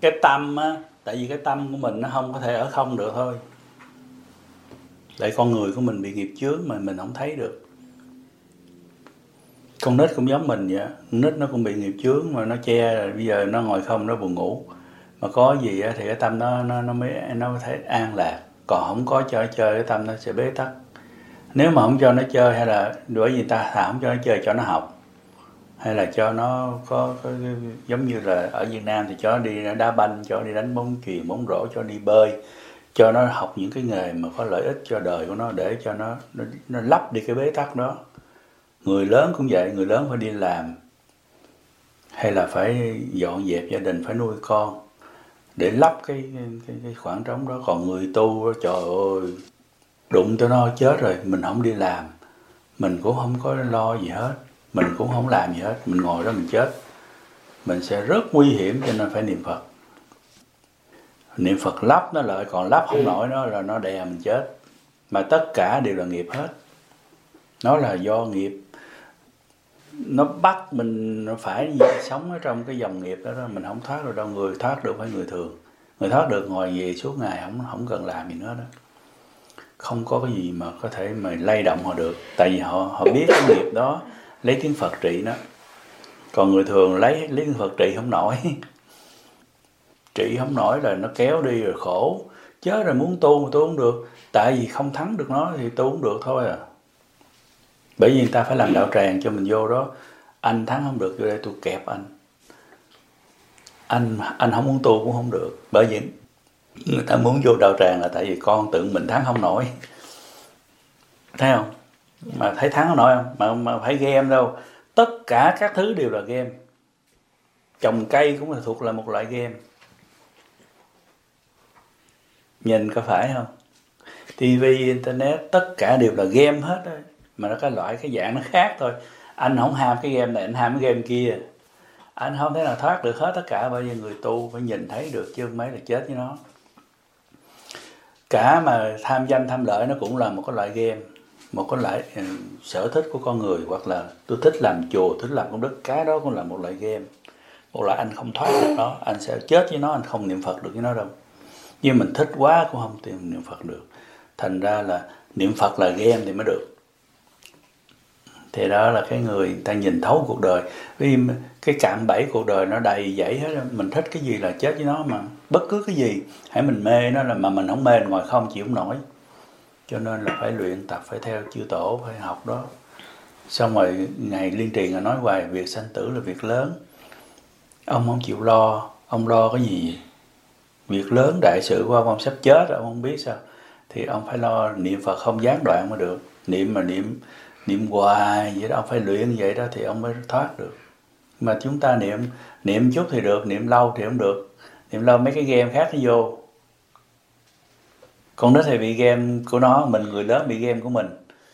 Cái tâm á, tại vì cái tâm của mình nó không có thể ở không được thôi. Tại con người của mình bị nghiệp chướng mà mình không thấy được. Con nít cũng giống mình vậy, con nít nó cũng bị nghiệp chướng mà nó che rồi, bây giờ nó ngồi không, nó buồn ngủ. Mà có gì á thì cái tâm nó thấy an lạc. Còn không có cho nó chơi, cái tâm nó sẽ bế tắc. Nếu mà không cho nó chơi, hay là bởi vì ta không cho nó chơi, cho nó học, hay là cho nó có giống như là ở Việt Nam thì cho nó đi đá banh, cho nó đi đánh bóng chuyền, bóng rổ, cho nó đi bơi, cho nó học những cái nghề mà có lợi ích cho đời của nó, để cho nó lấp đi cái bế tắc đó. Người lớn cũng vậy, người lớn phải đi làm, hay là phải dọn dẹp gia đình, phải nuôi con, để lấp cái khoảng trống đó. Còn người tu, trời ơi, đụng cho nó chết rồi, mình không đi làm, mình cũng không có lo gì hết, mình cũng không làm gì hết, mình ngồi đó mình chết, mình sẽ rất nguy hiểm. Cho nên phải niệm Phật. Niệm Phật lấp nó lại, còn lấp không nổi nó là nó đè mình chết. Mà tất cả đều là nghiệp hết. Nó là do nghiệp, nó bắt mình phải sống ở trong cái dòng nghiệp đó, mình không thoát được đâu. Người thoát được phải người thường. Người thoát được ngồi về suốt ngày, không cần làm gì nữa đó. Không có cái gì mà có thể mà lay động họ được. Tại vì họ biết cái nghiệp đó lấy tiếng Phật trị nó. Còn người thường lấy tiếng Phật trị không nổi. Trị không nổi là nó kéo đi rồi khổ. Chết rồi muốn tu mà tu không được. Tại vì không thắng được nó thì tu không được thôi à. Bởi vì người ta phải làm đạo tràng cho mình vô đó. Anh thắng không được, vô đây tôi kẹp anh. Anh không muốn tu cũng không được. Bởi vì người ta muốn vô đạo tràng là tại vì con tự mình thắng không nổi. Thấy không? Mà thấy thắng không nổi không? Mà phải game đâu. Tất cả các thứ đều là game. Trồng cây cũng là thuộc là một loại game. Nhìn có phải không? TV, Internet, tất cả đều là game hết rồi. Mà nó cái dạng nó khác thôi. Anh không ham cái game này, anh ham cái game kia. Anh không thể nào thoát được hết tất cả. Bởi vì người tu phải nhìn thấy được, chứ không mấy là chết với nó. Cả mà tham danh tham lợi nó cũng là một cái loại game. Một cái loại sở thích của con người. Hoặc là tôi thích làm chùa, thích làm công đức. Cái đó cũng là một loại game. Một loại anh không thoát được nó, anh sẽ chết với nó, anh không niệm Phật được với nó đâu. Nhưng mình thích quá cũng không tìm niệm Phật được. Thành ra là niệm Phật là game thì mới được. Thì đó là cái người ta nhìn thấu cuộc đời. Vì cái cạm bẫy cuộc đời nó đầy dẫy hết. Mình thích cái gì là chết với nó mà. Bất cứ cái gì, hãy mình mê nó là mà mình không mê, ngồi không chịu không nổi. Cho nên là phải luyện tập, phải theo chư tổ, phải học đó. Xong rồi ngày Liên Trì nói hoài, việc sanh tử là việc lớn. Ông không chịu lo, ông lo cái gì? Việc lớn đại sự của ông sắp chết rồi, ông không biết sao. Thì ông phải lo niệm Phật không gián đoạn mới được. Niệm hoài vậy đó, ông phải luyện vậy đó thì ông mới thoát được. Mà chúng ta niệm chút thì được, niệm lâu thì không được. Niệm lâu mấy cái game khác nó vô. Con nít thì bị game của nó, mình người lớn bị game của mình.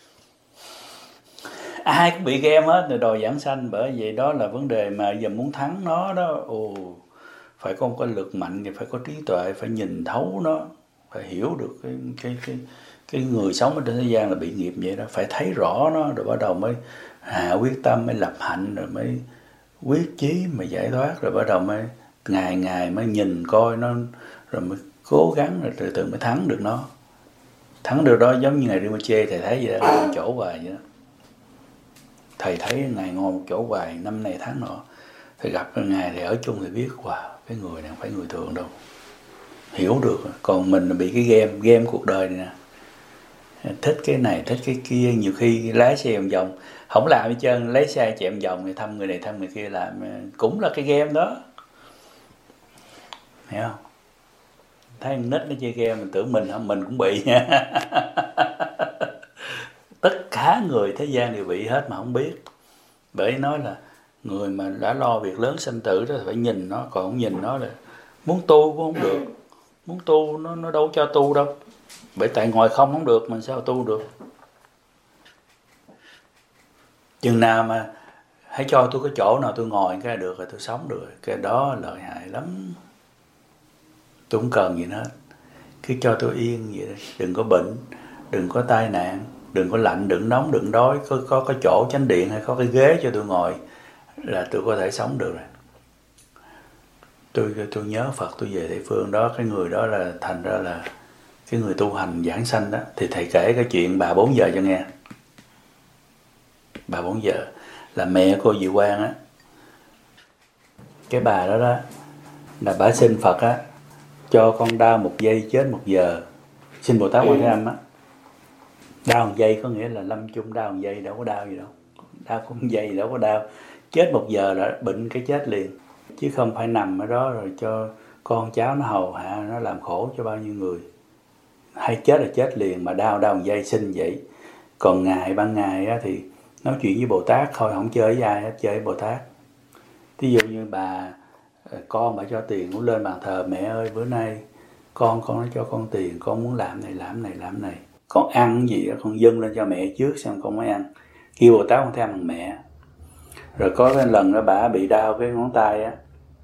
Ai cũng bị game hết rồi, đòi giảng sanh. Bởi vậy đó là vấn đề mà giờ muốn thắng nó đó. Phải có một cái lực mạnh, phải có trí tuệ, phải nhìn thấu nó, phải hiểu được cái người sống ở trên thế gian là bị nghiệp vậy đó. Phải thấy rõ nó rồi bắt đầu mới hạ quyết tâm, mới lập hạnh, rồi mới quyết chí mà giải thoát, rồi bắt đầu mới ngày mới nhìn coi nó, rồi mới cố gắng, rồi từ từ mới thắng được nó. Thắng được đó giống như ngày Rinpoche, thầy thấy vậy đó, một chỗ hoài vậy đó. Thầy thấy ngày ngồi một chỗ hoài, năm này tháng nọ. Thầy gặp ngày thì ở chung thì biết, wow, cái người này không phải người thường đâu. Hiểu được. Còn mình bị cái game cuộc đời này nè. Thích cái này, thích cái kia. Nhiều khi lái xe vòng vòng, không làm hết trơn, lấy xe chạy vòng vòng, thăm người này thăm người kia, làm cũng là cái game đó. Hiểu không? Thấy nít nó chơi game, mình tưởng mình cũng bị nha. Tất cả người thế gian đều bị hết mà không biết. Bởi nói là người mà đã lo việc lớn sanh tử đó phải nhìn nó, còn không nhìn nó là muốn tu cũng không được. Muốn tu nó đâu cho tu đâu. Bởi tại ngồi không được, mình sao tu được. Chừng nào mà hãy cho tôi cái chỗ nào tôi ngồi cái được rồi tôi sống được, cái đó lợi hại lắm. Tôi không cần gì hết. Cứ cho tôi yên vậy đó. Đừng có bệnh, đừng có tai nạn, đừng có lạnh, đừng nóng, đừng đói. Có cái chỗ chánh điện hay có cái ghế cho tôi ngồi là tôi có thể sống được rồi. tôi nhớ Phật, tôi về Tây Phương đó, cái người đó là thành ra là cái người tu hành giảng sanh đó. Thì thầy kể cái chuyện bà 4 giờ cho nghe. Bà 4 giờ là mẹ cô Diệu Quang á. Cái bà đó đó là bà xin Phật á cho con đau 1 giây chết 1 giờ. Xin Bồ Tát Quan Thế Âm á. Đau 1 giây có nghĩa là lâm chung đau 1 giây, đâu có đau gì đâu. Đau có 1 giây đâu có đau. Chết 1 giờ là bệnh cái chết liền. Chứ không phải nằm ở đó rồi cho con cháu nó hầu hạ, nó làm khổ cho bao nhiêu người. Hay chết là chết liền, mà đau 1 giây xin vậy. Còn ban ngày á, thì nói chuyện với Bồ Tát thôi, không chơi với ai hết, chơi với Bồ Tát. Thí dụ như con bà cho tiền cũng lên bàn thờ, mẹ ơi bữa nay con nó cho con tiền, con muốn làm này, con ăn gì đó con dâng lên cho mẹ trước xong con mới ăn, kêu Bồ Tát Quan Thế Âm bằng mẹ. Rồi có cái lần đó bà bị đau cái ngón tay á,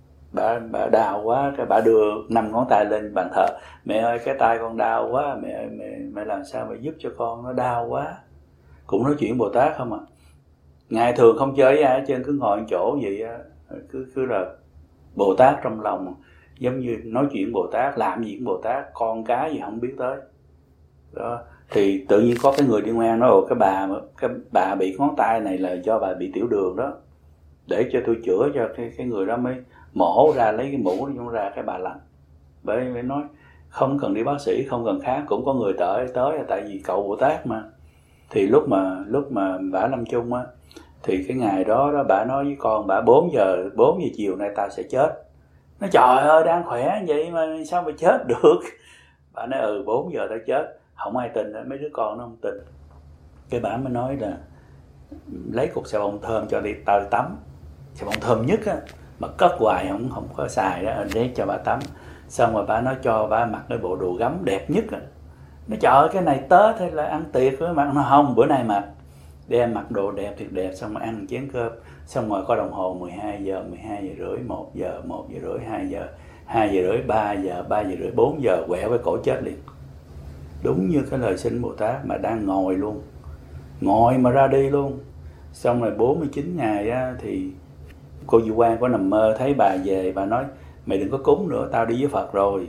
bà đau quá, cái bà đưa 5 ngón tay lên bàn thờ, mẹ ơi cái tay con đau quá, mẹ làm sao mà giúp cho con, nó đau quá. Cũng nói chuyện Bồ Tát không à. Ngày thường không chơi với ai hết trơn, cứ ngồi ở chỗ vậy á, cứ là Bồ Tát trong lòng, giống như nói chuyện Bồ Tát, làm gì cũng Bồ Tát, con cái gì không biết tới. Đó. Thì tự nhiên có cái người liên quan nói cái bà bị ngón tay này là do bà bị tiểu đường đó, để cho tôi chữa cho cái người đó, mới mổ ra lấy cái mũ nó ra, cái bà lành. Bởi vì nói không cần đi bác sĩ, không cần khám, cũng có người tới là tại vì cầu Bồ Tát mà. Thì lúc mà bà lâm chung á, thì cái ngày đó bà nói với con bà 4 giờ chiều nay ta sẽ chết. Nó trời ơi đang khỏe vậy mà sao mà chết được. Bà nói 4 giờ ta chết. Không ai tin, mấy đứa con nó không tin. Cái bà mới nói là lấy cục xà bông thơm cho đi tao tắm, xà bông thơm nhất á, mà cất hoài không có xài đó, để cho bà tắm. Xong rồi bà nói cho bà mặc cái bộ đồ gấm đẹp nhất á. Nó trời ơi cái này Tết hay là ăn tiệc với mặc, nó không, bữa nay mặc, đem mặc đồ đẹp thiệt đẹp, xong rồi ăn chén cơm, xong rồi coi đồng hồ 12 giờ, 12 giờ rưỡi, 1 giờ, 1 giờ rưỡi, 2 giờ, 2 giờ rưỡi, 3 giờ, 3 giờ rưỡi, 4 giờ, quẹo cái cổ chết liền. Đúng như cái lời xin Bồ Tát, mà đang ngồi luôn, ngồi mà ra đi luôn. Xong rồi 49 ngày á, thì cô Diệu Quang có nằm mơ thấy bà về, bà nói mày đừng có cúng nữa, tao đi với Phật rồi.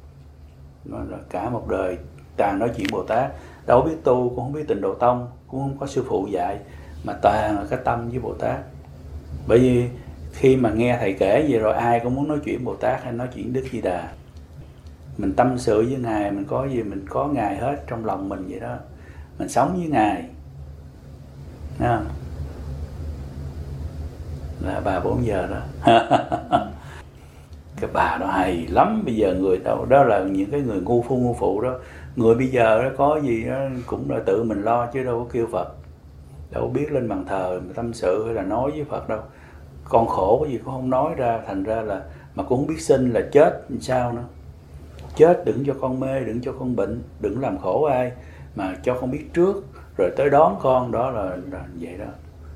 Nó là cả một đời toàn nói chuyện Bồ Tát, đâu biết tu, cũng không biết Tịnh Độ Tông, cũng không có sư phụ dạy, mà toàn là cái tâm với Bồ Tát. Bởi vì khi mà nghe thầy kể vậy rồi, ai cũng muốn nói chuyện Bồ Tát hay nói chuyện Đức Di Đà. Mình tâm sự với Ngài, mình có gì mình có Ngài hết trong lòng mình vậy đó. Mình sống với Ngài. Thấy không? Là bà 4 giờ đó. Cái bà đó hay lắm. Bây giờ người đó là những cái người ngu phụ đó. Người bây giờ đó có gì đó cũng là tự mình lo, chứ đâu có kêu Phật, đâu có biết lên bàn thờ tâm sự hay là nói với Phật đâu. Con khổ cái gì cũng không nói ra, thành ra là mà cũng không biết xin là chết làm sao nữa. Chết đừng cho con mê, đừng cho con bệnh, đừng làm khổ ai, mà cho con biết trước rồi tới đón con. Đó là vậy đó.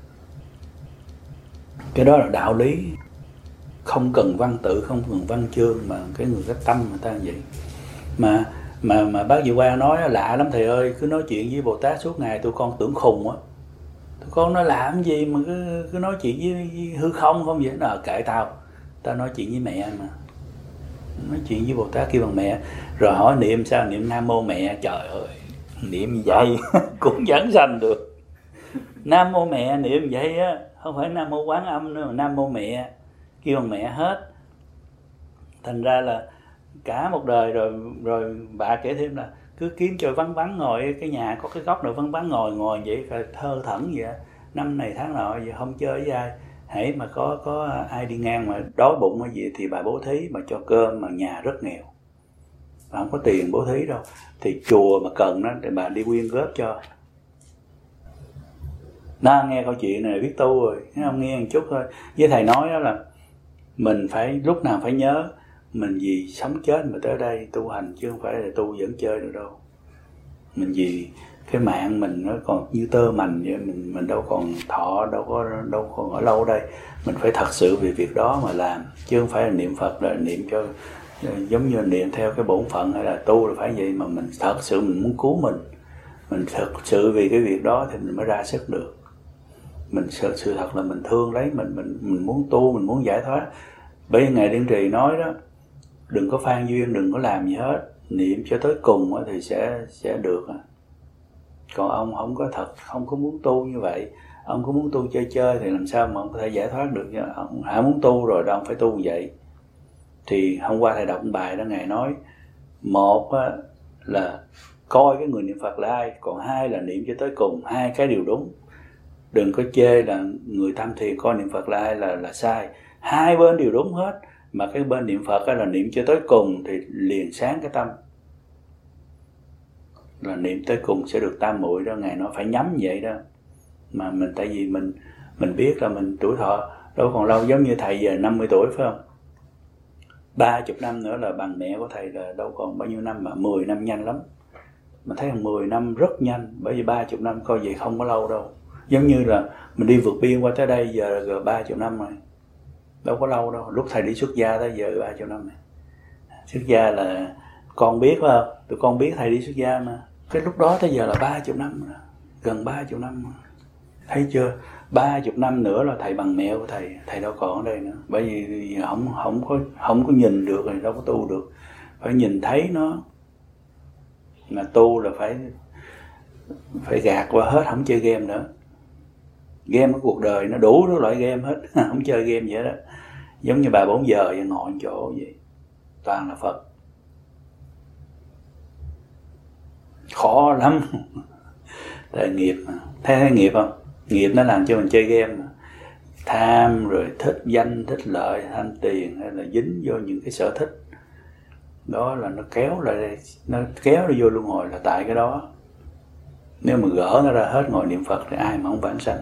Cái đó là đạo lý, không cần văn tự, không cần văn chương, mà cái người cái tâm người ta như vậy. Mà bác Diệu Quang nói lạ lắm thầy ơi, cứ nói chuyện với Bồ Tát suốt ngày, tụi con tưởng khùng á. Tụi con nói làm gì mà cứ nói chuyện với hư không không vậy? Nó kệ tao nói chuyện với mẹ mà. Nói chuyện với Bồ Tát kêu bằng mẹ. Rồi hỏi niệm sao? Niệm Nam Mô Mẹ. Trời ơi, niệm vậy cũng giảng sanh được. Nam Mô Mẹ niệm vậy á, không phải Nam Mô Quán Âm nữa, mà Nam Mô Mẹ, kêu bằng mẹ hết. Thành ra là cả một đời rồi bà kể thêm là cứ kiếm cho vắng ngồi, cái nhà có cái góc nào vắng ngồi vậy, thơ thẩn vậy. Năm này tháng nọ vậy, không chơi với ai. Hãy mà có ai đi ngang mà đói bụng hay gì thì bà bố thí, mà cho cơm, mà nhà rất nghèo, bà không có tiền bố thí đâu, thì chùa mà cần đó thì bà đi quyên góp cho. Nó nghe câu chuyện này biết tu rồi, không nghe một chút thôi. Với thầy nói đó là mình phải lúc nào phải nhớ mình vì sống chết mà tới đây tu hành, chứ không phải là tu vẫn chơi được đâu. Mình vì cái mạng mình nó còn như tơ mành vậy, mình đâu còn thọ, đâu còn ở lâu đây. Mình phải thật sự vì việc đó mà làm, chứ không phải là niệm Phật là niệm cho giống như niệm theo cái bổn phận, hay là tu là phải vậy. Mà mình thật sự mình muốn cứu mình thật sự vì cái việc đó thì mình mới ra sức được. Mình sự thật là mình thương lấy mình muốn tu, mình muốn giải thoát. Bởi vì Ngài Liên Trì nói đó, đừng có phan duyên, đừng có làm gì hết, niệm cho tới cùng thì sẽ được. Còn ông không có thật, không có muốn tu như vậy, ông có muốn tu chơi chơi thì làm sao mà ông có thể giải thoát được. Ông hãy muốn tu rồi đó, ông phải tu như vậy. Thì hôm qua thầy đọc bài đó, Ngài nói một là coi cái người niệm Phật là ai, còn hai là niệm cho tới cùng, hai cái đều đúng. Đừng có chê là người tham thiền coi niệm Phật là ai là sai, hai bên đều đúng hết. Mà cái bên niệm Phật là niệm cho tới cùng thì liền sáng cái tâm, là niệm tới cùng sẽ được tam muội đó. Ngài nói phải nhắm vậy đó. Mà mình tại vì mình biết là mình tuổi thọ đâu còn lâu, giống như thầy giờ 50 tuổi phải không, 30 năm nữa là bằng mẹ của thầy, là đâu còn bao nhiêu năm, mà 10 năm nhanh lắm. Mình thấy 10 năm rất nhanh, bởi vì 30 năm coi vậy không có lâu đâu. Giống như là mình đi vượt biên qua tới đây giờ là 30 năm rồi, đâu có lâu đâu. Lúc thầy đi xuất gia tới giờ 30 năm này. Xuất gia là con biết phải không, tụi con biết thầy đi xuất gia mà. Cái lúc đó tới giờ là 30 năm rồi, gần 30 năm rồi. Thấy chưa, 30 năm nữa là thầy bằng mẹ của thầy đâu còn ở đây nữa. Bởi vì không có nhìn được thì đâu có tu được, phải nhìn thấy nó. Mà tu là phải gạt qua hết, không chơi game nữa. Game ở cuộc đời nó đủ các loại game hết, không chơi game vậy đó. Giống như bà 4 giờ ngồi một chỗ vậy, toàn là Phật. Khó lắm. Tại nghiệp mà. Thấy nghiệp không? Nghiệp nó làm cho mình chơi game mà. Tham rồi thích danh, thích lợi, tham tiền, hay là dính vô những cái sở thích đó là nó kéo lại, nó kéo nó vô luân hồi là tại cái đó. Nếu mà gỡ nó ra hết ngồi niệm Phật thì ai mà không vãng sanh.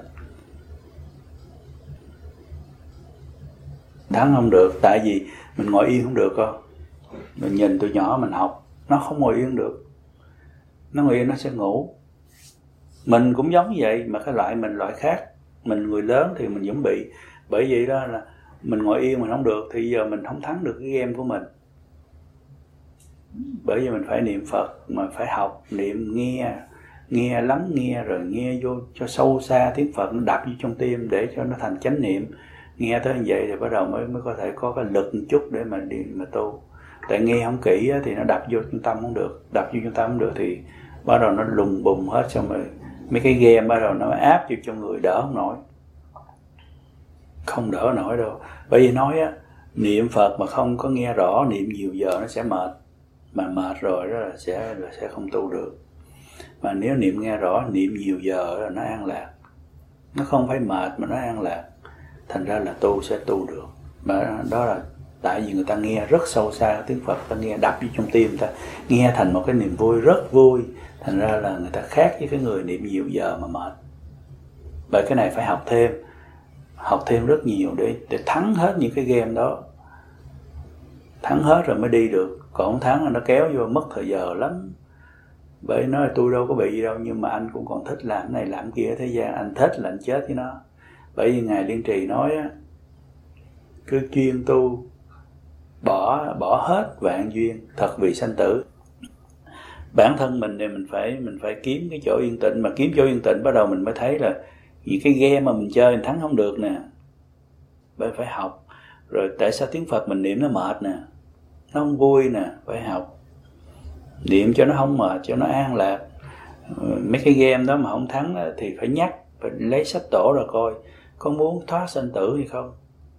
Thắng không được, tại vì mình ngồi yên không được không? Mình nhìn tụi nhỏ mình học, nó không ngồi yên được. Nó ngồi yên nó sẽ ngủ. Mình cũng giống vậy, mà cái loại mình loại khác. Mình người lớn thì mình vẫn bị. Bởi vậy đó là mình ngồi yên mình không được, thì giờ mình không thắng được cái game của mình. Bởi vì mình phải niệm Phật, mà phải học, niệm, nghe lắng nghe, rồi nghe vô cho sâu xa tiếng Phật, nó đập vô trong tim để cho nó thành chánh niệm. Nghe tới như vậy thì bắt đầu mới có thể có cái lực một chút để mà tu. Tại nghe không kỹ thì nó đập vô trong tâm không được, đập vô trong tâm không được thì bắt đầu nó lùng bùng hết, xong rồi mấy cái game bắt đầu nó áp vô trong người, đỡ không nổi. Không đỡ nổi đâu. Bởi vì nói á, niệm Phật mà không có nghe rõ, niệm nhiều giờ nó sẽ mệt. Mà mệt rồi đó là sẽ không tu được. Mà nếu niệm nghe rõ, niệm nhiều giờ là nó an lạc. Nó không phải mệt mà nó an lạc. Thành ra là tu sẽ tu được. Mà đó là tại vì người ta nghe rất sâu xa tiếng Phật, ta nghe đập vô trong tim, ta nghe thành một cái niềm vui, rất vui. Thành ra là người ta khác với cái người niệm nhiều giờ mà mệt. Bởi cái này phải học thêm rất nhiều để thắng hết những cái game đó. Thắng hết rồi mới đi được. Còn không thắng là nó kéo vô mất thời giờ lắm. Bởi nói là tôi đâu có bị gì đâu, nhưng mà anh cũng còn thích làm cái này làm cái kia ở thế gian. Anh thích là anh chết với nó. Bởi vì Ngài Liên Trì nói á, cứ chuyên tu, bỏ hết vạn duyên, thật vì sanh tử. Bản thân mình thì mình phải kiếm cái chỗ yên tĩnh. Mà kiếm chỗ yên tĩnh bắt đầu mình mới thấy là những cái game mà mình chơi mình thắng không được nè. Bởi phải học. Rồi tại sao tiếng Phật mình niệm nó mệt nè, nó không vui nè, phải học. Niệm cho nó không mệt, cho nó an lạc. Mấy cái game đó mà không thắng đó, thì phải nhắc, phải lấy sách tổ ra coi có muốn thoát sanh tử hay không.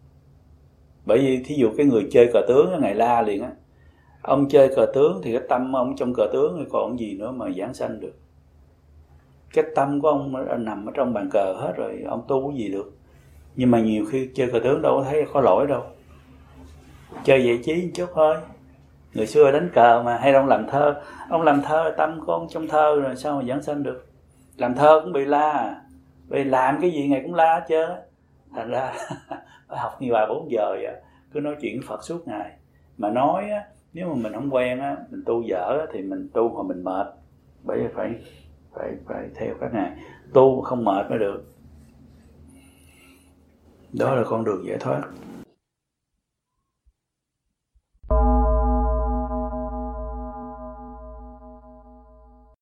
Bởi vì thí dụ cái người chơi cờ tướng Ngài la liền á, ông chơi cờ tướng thì cái tâm ông trong cờ tướng thì còn gì nữa mà giảng sanh được. Cái tâm của ông nằm ở trong bàn cờ hết rồi, ông tu cái gì được. Nhưng mà nhiều khi chơi cờ tướng đâu có thấy có lỗi đâu, chơi giải trí một chút thôi. Người xưa đánh cờ mà, hay ông làm thơ tâm của ông trong thơ rồi sao mà giảng sanh được. Làm thơ cũng bị la, vì làm cái gì Ngài cũng la hết trơn. Thành ra phải học như bài 4 giờ vậy, cứ nói chuyện Phật suốt ngày. Mà nói á, nếu mà mình không quen á, mình tu dở á, thì mình tu mà mình mệt. Bởi vì phải theo các ngài tu không mệt mới được. Đó là con đường giải thoát.